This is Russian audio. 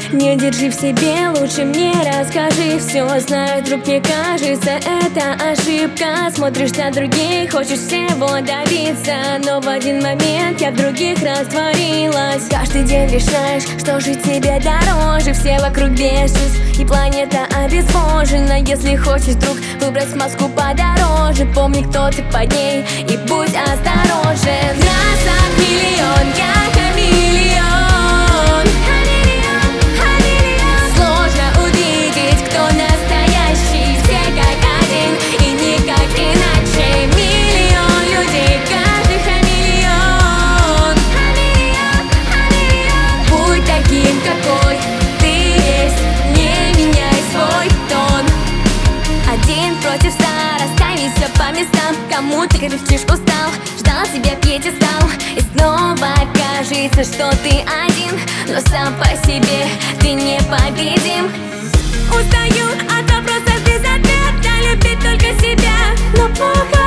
Не держи в себе, лучше мне расскажи. Все знаю, вдруг мне кажется, это ошибка. Смотришь на других, хочешь всего добиться, но в один момент я в других растворилась. Каждый день решаешь, что же тебе дороже. Все вокруг бешусь, и планета обезвожена. Если хочешь вдруг выбрать маску подороже, помни, кто ты под ней, и будь осторожен. Красок миллион, я хамелеон. Сложно увидеть, кто настоящий. Все как один и никак иначе. Миллион людей, каждый хамелеон. Будь таким, какой ты есть, не меняй свой тон. Один против ста, расставить все по местам. Кому ты кричишь, устал, ждал себя пьедестал, и снова кажется, что ты один, но сам по себе ты непобедим. Устаю от вопросов без ответа, любить только себя, но плохо